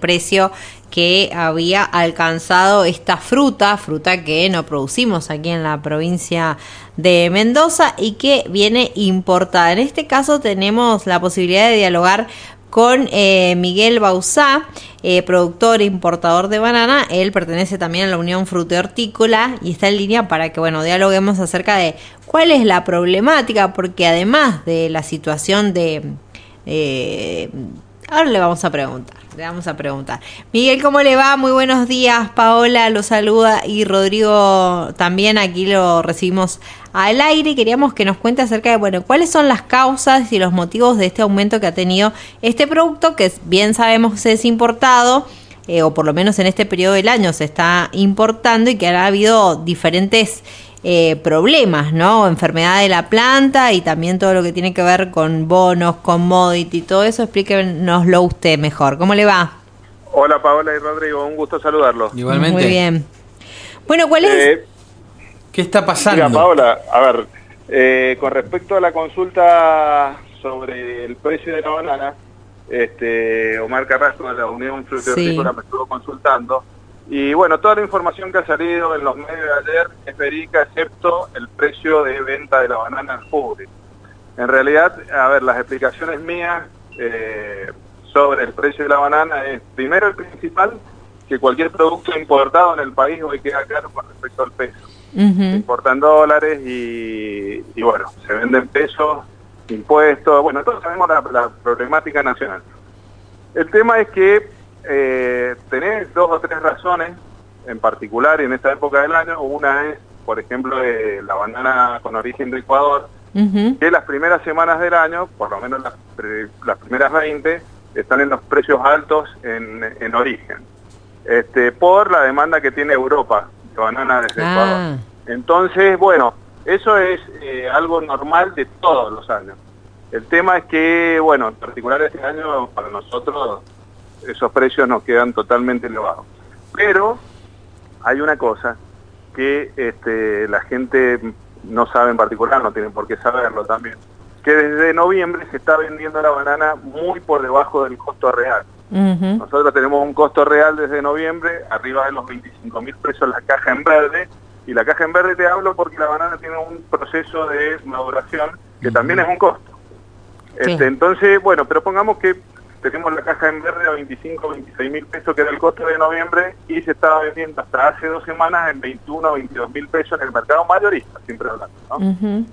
precio que había alcanzado esta fruta que no producimos aquí en la provincia de Mendoza y que viene importada. En este caso tenemos la posibilidad de dialogar con Miguel Bauzá, productor e importador de banana. Él pertenece también a la Unión Frutícola y está en línea para que, dialoguemos acerca de cuál es la problemática, porque además de la situación ahora le vamos a preguntar. Miguel, ¿cómo le va? Muy buenos días. Paola lo saluda y Rodrigo también, aquí lo recibimos al aire. Queríamos que nos cuente acerca de, cuáles son las causas y los motivos de este aumento que ha tenido este producto, que bien sabemos es importado, o por lo menos en este periodo del año se está importando, y que ha habido diferentes problemas, ¿no? Enfermedad de la planta y también todo lo que tiene que ver con bonos, commodity, todo eso. Explíquenoslo usted mejor. ¿Cómo le va? Hola Paola y Rodrigo, un gusto saludarlos. Igualmente. Muy bien. Bueno, ¿cuál es? ¿Qué está pasando? Mira, Paola, a ver, con respecto a la consulta sobre el precio de la banana, Omar Carrasco de la Unión Frutícola me estuvo consultando. Y toda la información que ha salido en los medios de ayer es verídica, excepto el precio de venta de la banana al público. En realidad, a ver, las explicaciones mías sobre el precio de la banana es, primero, el principal, que cualquier producto importado en el país hoy queda caro con respecto al peso. Se importan dólares y se venden pesos, impuestos, todos sabemos la problemática nacional. El tema es que tenés dos o tres razones en particular en esta época del año. Una es, por ejemplo, la banana con origen de Ecuador, que las primeras semanas del año, por lo menos las primeras 20, están en los precios altos en origen, por la demanda que tiene Europa de banana desde Ecuador. Entonces, eso es algo normal de todos los años. El tema es que, en particular este año, para nosotros, esos precios nos quedan totalmente elevados. Pero hay una cosa que la gente no sabe en particular, no tienen por qué saberlo también, que desde noviembre se está vendiendo la banana muy por debajo del costo real. Nosotros tenemos un costo real desde noviembre, arriba de los 25.000 pesos la caja en verde, y la caja en verde te hablo porque la banana tiene un proceso de maduración que también es un costo. Entonces, pero pongamos que tenemos la caja en verde a 26.000 pesos, que era el costo de noviembre, y se estaba vendiendo hasta hace 2 semanas en 21 o 22.000 pesos en el mercado mayorista, siempre hablando, ¿no?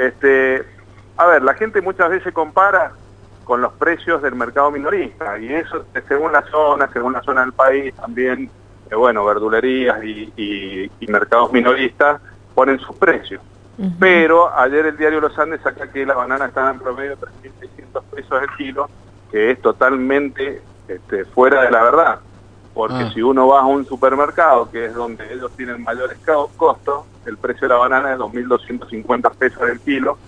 A ver, la gente muchas veces compara con los precios del mercado minorista, y eso según la zona del país también, verdulerías y mercados minoristas ponen sus precios. Pero ayer el diario Los Andes saca que la banana está en promedio de 3.600 pesos el kilo, que es totalmente fuera de la verdad, porque si uno va a un supermercado, que es donde ellos tienen mayores costos, el precio de la banana es 2.250 pesos el kilo,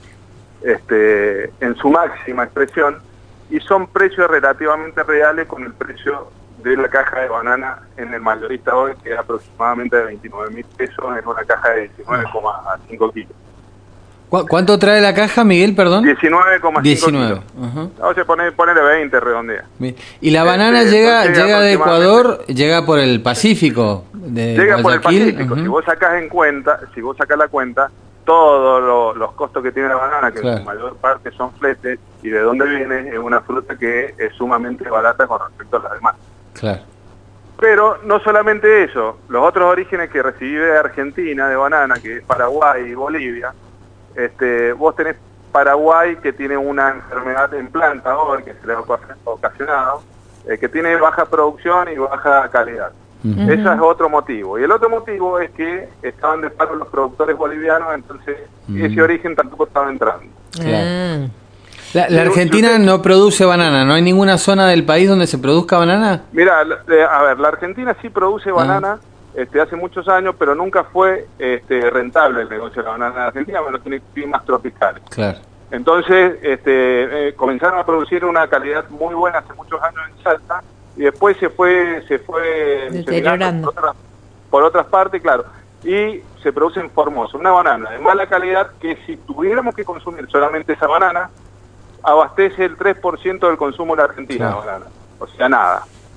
en su máxima expresión, y son precios relativamente reales con el precio de la caja de banana en el mayorista hoy, que es aproximadamente de 29.000 pesos en una caja de 19,5 kilos. ¿Cuánto trae la caja, Miguel, perdón? 19,5 19. kilos. O sea, ponele 20, redondea. ¿Y la banana llega de Ecuador, llega por el Pacífico? Llega por el Pacífico. Si vos sacás la cuenta, todos los costos que tiene la banana, que en su mayor parte son fletes, y de dónde viene, es una fruta que es sumamente barata con respecto a las demás. Claro. Pero no solamente eso, los otros orígenes que recibí de Argentina de banana, que es Paraguay y Bolivia, vos tenés Paraguay, que tiene una enfermedad en planta hoy, que se le ha ocasionado, que tiene baja producción y baja calidad. Ese es otro motivo. Y el otro motivo es que estaban de paro los productores bolivianos, entonces ese origen tampoco estaba entrando. Claro. La Argentina no produce banana, ¿no hay ninguna zona del país donde se produzca banana? Mira, a ver, la Argentina sí produce banana hace muchos años, pero nunca fue rentable el negocio de la banana en Argentina, pero tiene climas tropicales. Claro. Entonces comenzaron a producir una calidad muy buena hace muchos años en Salta, y después se fue deteriorando por otras partes, claro, y se produce en Formosa una banana de mala calidad que, si tuviéramos que consumir solamente esa banana, abastece el 3% del consumo de la Argentina, de banana, o sea, nada.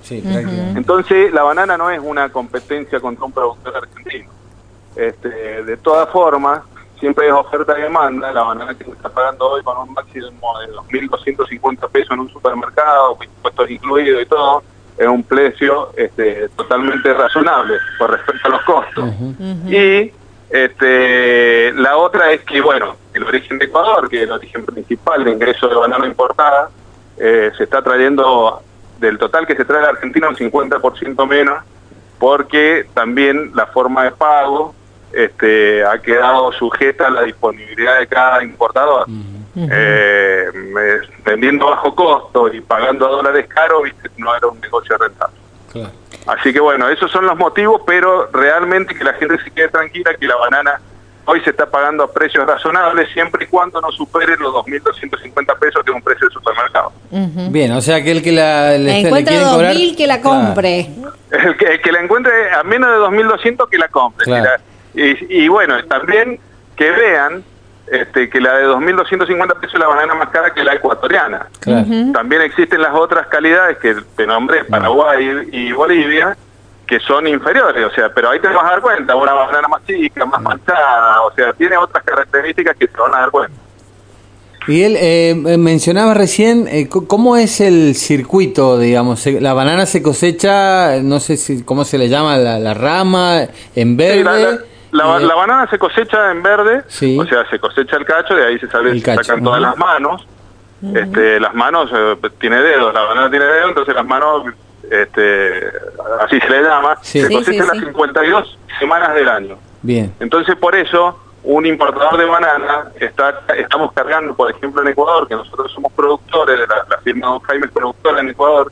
Sí, prácticamente. Entonces la banana no es una competencia contra un productor argentino. De todas formas, siempre es oferta y demanda. La banana que se está pagando hoy con un máximo de 2.250 pesos en un supermercado, impuestos incluidos y todo, es un precio totalmente razonable con respecto a los costos. Y la otra es que, bueno, el origen de Ecuador, que es el origen principal de ingreso de banana importada, se está trayendo, del total que se trae de Argentina, un 50% menos, porque también la forma de pago ha quedado sujeta a la disponibilidad de cada importador. Vendiendo bajo costo y pagando a dólares caros, viste, no era un negocio rentable. Claro. Así que bueno, esos son los motivos, pero realmente que la gente se quede tranquila que la banana hoy se está pagando a precios razonables siempre y cuando no supere los 2.250 pesos, que es un precio de supermercado. Bien, o sea que el que le encuentre quieren cobrar, 2.000 que la compre. Claro. El que la encuentre a menos de 2.200 que la compre. Claro. Y bueno, también que vean que la de 2.250 pesos es la banana más cara que la ecuatoriana. Claro. También existen las otras calidades que te nombré, Paraguay y Bolivia, que son inferiores, o sea, pero ahí te vas a dar cuenta, una banana más chica, más manchada, o sea, tiene otras características que te van a dar cuenta. Miguel, mencionaba recién, ¿cómo es el circuito, digamos? La banana se cosecha, no sé cómo se le llama, la rama, en verde. Sí, la banana se cosecha en verde, sí. O sea, se cosecha el cacho, de ahí se sacan todas las manos. Las manos tiene dedos, la banana tiene dedos, entonces las manos, así se le llama, se cosecha las 52 semanas del año. Bien. Entonces, por eso, un importador de banana, estamos cargando, por ejemplo, en Ecuador, que nosotros somos productores, de la firma Don Jaime es productora en Ecuador,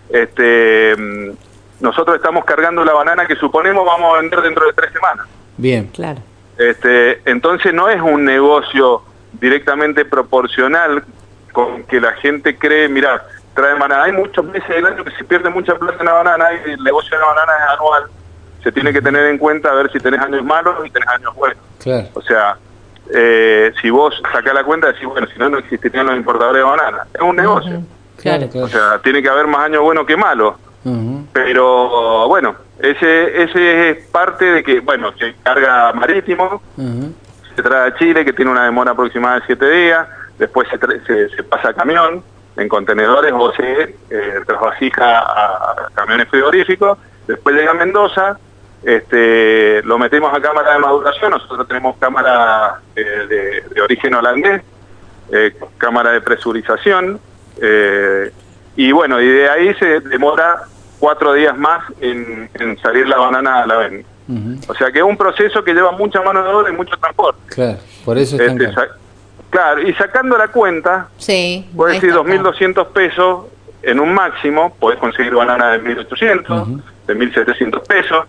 nosotros estamos cargando la banana que suponemos vamos a vender dentro de 3 semanas. Bien. Claro. Entonces no es un negocio directamente proporcional con que la gente cree, mira, trae banana. Hay muchos meses del año que se pierde mucha plata en la banana y el negocio de la banana es anual. Se tiene que tener en cuenta a ver si tenés años malos y tenés años buenos. Claro. O sea, si vos sacás la cuenta, decís, bueno, si no, no existirían los importadores de banana. Es un negocio. Claro. O sea, tiene que haber más años buenos que malos. Pero bueno, ese es parte de que, bueno, se carga marítimo, se trae a Chile, que tiene una demora aproximada de 7 días, después se pasa a camión, en contenedores o se trasvasija a camiones frigoríficos, después llega a Mendoza, lo metemos a cámara de maduración, nosotros tenemos cámara de origen holandés, cámara de presurización, y bueno, y de ahí se demora 4 días más en salir la banana a la venta. O sea que es un proceso que lleva mucha mano de obra y mucho transporte. Claro, por eso es tan caro. Claro, y sacando la cuenta, puedes decir 2.200 pesos en un máximo, podés conseguir banana de 1.800, de 1.700 pesos.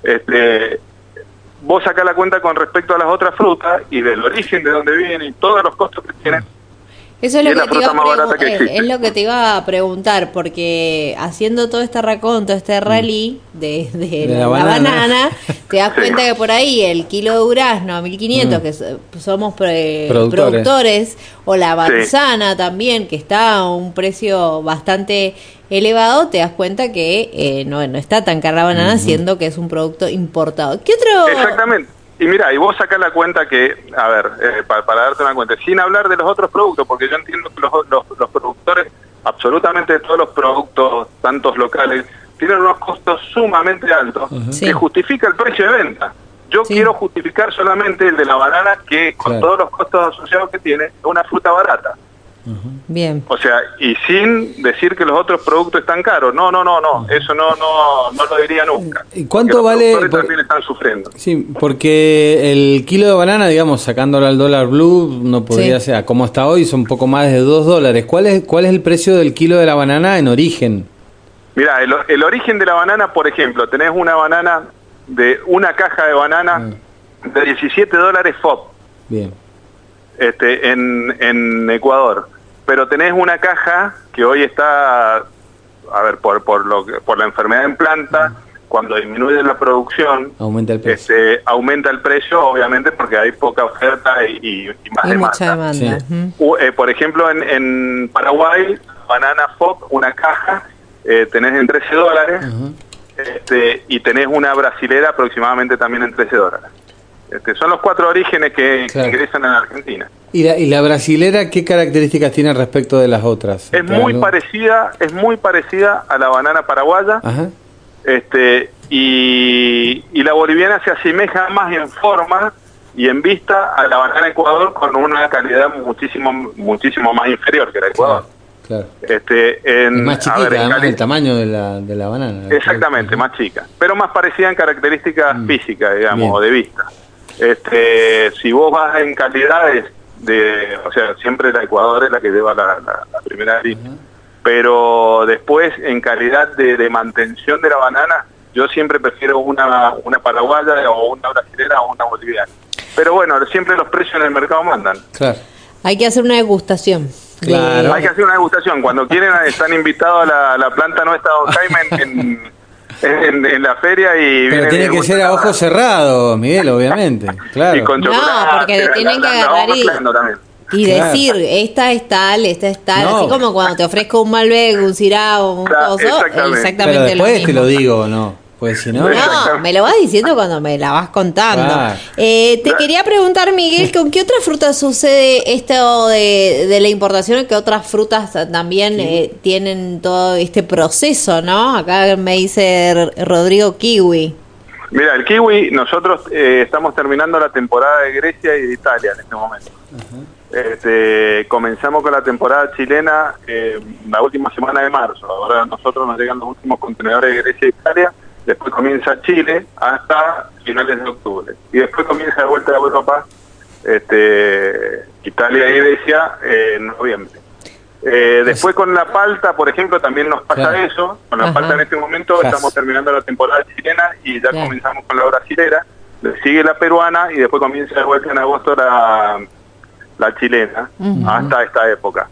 Vos sacás la cuenta con respecto a las otras frutas y del origen de donde vienen y todos los costos que tienen. Eso es lo que te iba a preguntar, porque haciendo todo este raconto, todo este rally de la banana, te das cuenta que por ahí el kilo de durazno, 1.500, que somos productores, o la manzana también, que está a un precio bastante elevado, te das cuenta que no está tan cara la banana, siendo que es un producto importado. ¿Qué otro...? Exactamente. Y mira, y vos sacás la cuenta que, a ver, para darte una cuenta, sin hablar de los otros productos, porque yo entiendo que los productores, absolutamente de todos los productos, tantos locales, tienen unos costos sumamente altos, que justifica el precio de venta. Yo quiero justificar solamente el de la banana, que con todos los costos asociados que tiene, es una fruta barata. Bien. O sea, y sin decir que los otros productos están caros. No, eso no lo diría nunca. ¿Y cuánto vale? También están sufriendo. Sí, porque el kilo de banana, digamos, sacándolo al dólar blue, no podría ser, como está hoy, son un poco más de $2. ¿Cuál es el precio del kilo de la banana en origen? Mira, el origen de la banana, por ejemplo, tenés una banana una caja de banana de $17 FOB. Bien. En Ecuador, pero tenés una caja que hoy está, a ver, por la enfermedad en planta, cuando disminuye la producción, aumenta el precio. Aumenta el precio, obviamente, porque hay poca oferta y más demanda. Mucha demanda. Por ejemplo, en Paraguay, banana FOB, una caja tenés en $13, Ajá. Y tenés una brasilera aproximadamente también en $13. Son los 4 orígenes que ingresan en Argentina. ¿Y la brasilera qué características tiene respecto de las otras? Es muy parecida a la banana paraguaya. Ajá. Y la boliviana se asemeja más en forma y en vista a la banana Ecuador, con una calidad muchísimo más inferior que la Ecuador. Claro. Es más chiquita, además, el tamaño de la banana. Exactamente, más chica, pero más parecida en características físicas, digamos, o de vista. Si vos vas en calidades o sea, siempre la Ecuador es la que lleva la primera línea, pero después en calidad de mantención de la banana, yo siempre prefiero una paraguaya o una brasilera o una boliviana. Pero bueno, siempre los precios en el mercado mandan. Claro. Hay que hacer una degustación. Claro. Hay que hacer una degustación. Cuando quieren, están invitados a la planta nuestra, don Jaime, en la feria. Pero tiene que ser a ojos cerrados, Miguel, obviamente. Claro. Y con chocolate. No, porque tienen que agarrar y decir, esta es tal, No. así como cuando te ofrezco un Malbec, un Syrah, un coso, exactamente Pero después lo mismo. te lo digo, ¿no? Pues si no... No, me lo vas diciendo cuando me la vas contando. Claro. Te quería preguntar, Miguel, ¿con qué otras frutas sucede esto de la importación? ¿Qué otras frutas también tienen todo este proceso, no? Acá me dice Rodrigo kiwi. Mira, el kiwi, nosotros estamos terminando la temporada de Grecia y de Italia en este momento. Comenzamos con la temporada chilena la última semana de marzo. Ahora a nosotros nos llegan los últimos contenedores de Grecia e Italia. Después comienza Chile hasta finales de octubre. Y después comienza de vuelta a Europa, Italia y Grecia en noviembre. Después con la palta, por ejemplo, también nos pasa eso. Con la palta en este momento estamos terminando la temporada chilena y ya comenzamos con la brasilera. Le sigue la peruana y después comienza de vuelta en agosto la chilena, hasta esta época.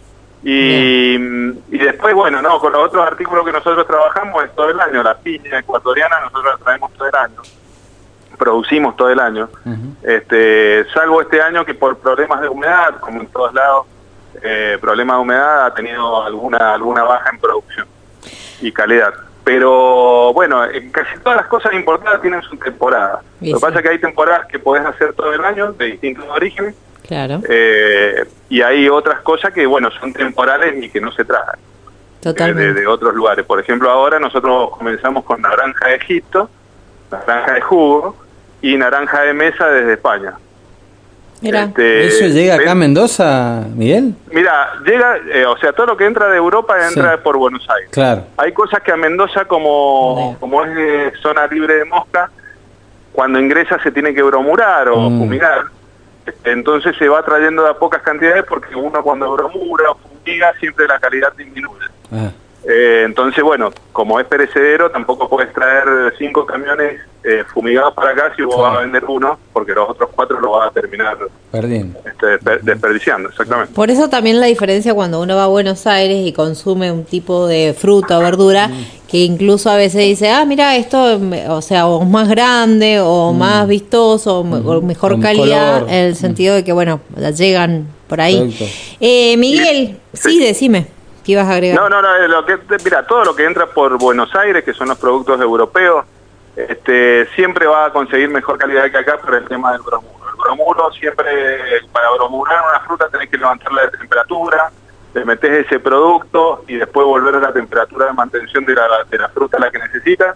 Y después, bueno, no, con los otros artículos que nosotros trabajamos es todo el año. La piña ecuatoriana nosotros la traemos todo el año, producimos todo el año, salvo este año que por problemas de humedad, como en todos lados, problemas de humedad ha tenido alguna baja en producción y calidad. Pero bueno, casi todas las cosas importadas tienen su temporada. Lo que pasa es que hay temporadas que podés hacer todo el año de distintos orígenes. Claro. Y hay otras cosas que, bueno, son temporales y que no se trajan de otros lugares. Por ejemplo, ahora nosotros comenzamos con naranja de Egipto, naranja de jugo y naranja de mesa desde España. Mira. ¿Eso llega acá a Mendoza, Miguel? Mira, llega, o sea, todo lo que entra de Europa entra por Buenos Aires. Claro. Hay cosas que a Mendoza, como es zona libre de mosca, cuando ingresa se tiene que bromurar o fumigar. Entonces se va trayendo de a pocas cantidades porque uno cuando bromura o fumiga siempre la calidad disminuye. Entonces, bueno, como es perecedero, tampoco puedes traer 5 camiones fumigados para acá si vos vas a vender uno, porque los otros 4 lo vas a terminar perdiendo, desperdiciando, exactamente. Por eso también la diferencia cuando uno va a Buenos Aires y consume un tipo de fruta o verdura, que incluso a veces dice, mira, esto, o sea, o más grande, o más vistoso, o mejor con calidad, color. en el sentido de que, bueno, la llegan por ahí. Miguel, sí, decime. ¿Qué ibas a agregar? No, mira, todo lo que entra por Buenos Aires, que son los productos europeos, siempre va a conseguir mejor calidad que acá por el tema del bromuro. El bromuro siempre, para bromurar una fruta tenés que levantarla de temperatura, le metés ese producto y después volver a la temperatura de mantención de la fruta a la que necesitas,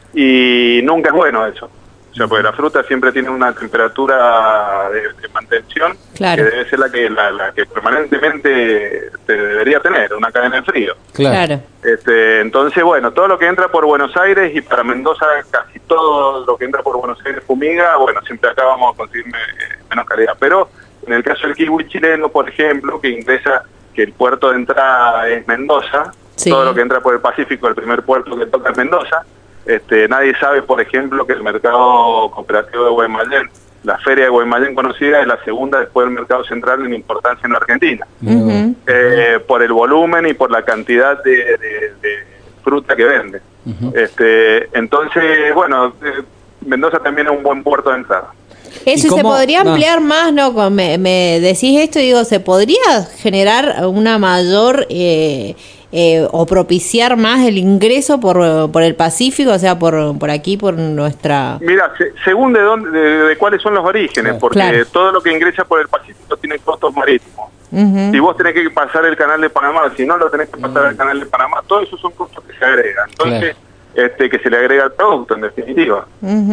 y nunca es bueno eso. O sea, porque la fruta siempre tiene una temperatura de mantención, claro, que debe ser la que permanentemente te debería tener, una cadena de frío. Claro. Entonces, bueno, todo lo que entra por Buenos Aires, y para Mendoza casi todo lo que entra por Buenos Aires fumiga, bueno, siempre acá vamos a conseguir menos calidad. Pero en el caso del kiwi chileno, por ejemplo, que ingresa, que el puerto de entrada es Mendoza, todo lo que entra por el Pacífico, el primer puerto que toca es Mendoza. Nadie sabe, por ejemplo, que el mercado cooperativo de Guaymallén, la feria de Guaymallén conocida, es la segunda después del mercado central en importancia en la Argentina, por el volumen y por la cantidad de fruta que vende. Entonces, bueno, Mendoza también es un buen puerto de entrada. Eso, y se podría ampliar más, ¿no? Me decís esto y digo, ¿se podría generar una mayor o propiciar más el ingreso por el Pacífico, o sea, por aquí, por nuestra... Mira, según de cuáles son los orígenes, porque todo lo que ingresa por el Pacífico tiene costos marítimos. Si vos tenés que pasar el canal de Panamá, si no lo tenés que pasar al canal de Panamá, todos esos son costos que se agregan. Entonces, que se le agrega al producto, en definitiva.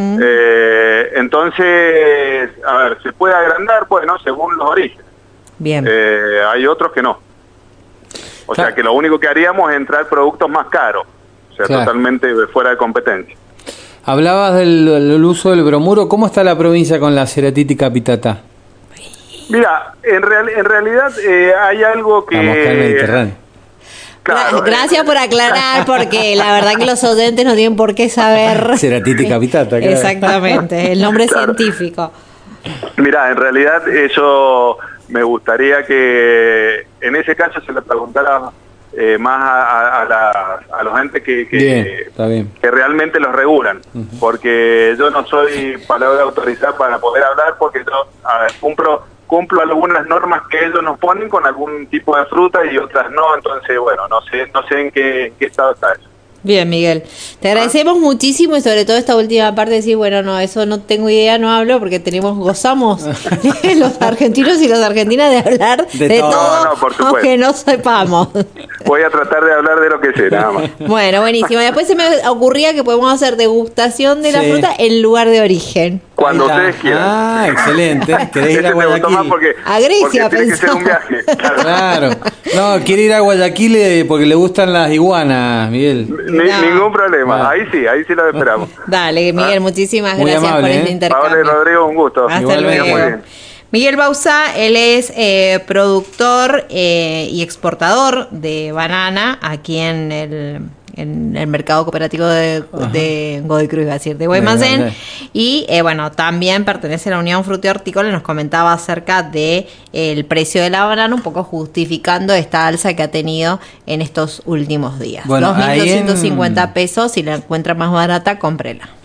Entonces, a ver, ¿se puede agrandar? Bueno, según los orígenes. Bien. Hay otros que no. O sea, que lo único que haríamos es entrar productos más caros. O sea, totalmente fuera de competencia. Hablabas del uso del bromuro. ¿Cómo está la provincia con la ceratita pitata? Mira, en realidad hay algo que... Vamos acá en Mediterráneo. Claro, gracias por aclarar, porque la verdad que los oyentes no tienen por qué saber. Ceratita pitata. Claro. Exactamente, el nombre científico. Mira, en realidad eso me gustaría que en ese caso se le preguntara más a los entes que realmente los regulan, porque yo no soy palabra autorizada para poder hablar, porque yo cumplo algunas normas que ellos nos ponen con algún tipo de fruta y otras no, entonces bueno, no sé en qué estado está eso. Bien, Miguel, te agradecemos muchísimo, y sobre todo esta última parte de decir, bueno, no, eso no tengo idea, no hablo, porque gozamos los argentinos y las argentinas de hablar de todo, aunque no sepamos. Voy a tratar de hablar de lo que sé, nada más. Bueno, buenísimo. Después se me ocurría que podemos hacer degustación de la fruta en lugar de origen. Cuando ustedes quieran. Ah, excelente. ¿Querés ir a Guayaquil? A Grecia, tiene que ser un viaje. Claro. No, quiere ir a Guayaquil porque le gustan las iguanas, Miguel. Ningún problema. Ahí sí lo esperamos. Dale, Miguel, muchísimas gracias por este intercambio. Paola y Rodrigo, un gusto. Hasta luego. Muy bien. Miguel Bauzá, él es productor y exportador de banana aquí en el mercado cooperativo de Godoy Cruz, iba a decir, de Guaymallén, y bueno, también pertenece a la Unión Frutihortícola, y nos comentaba acerca de el precio de la banana, un poco justificando esta alza que ha tenido en estos últimos días. Bueno, 2.250 pesos, si la encuentra más barata, cómprela.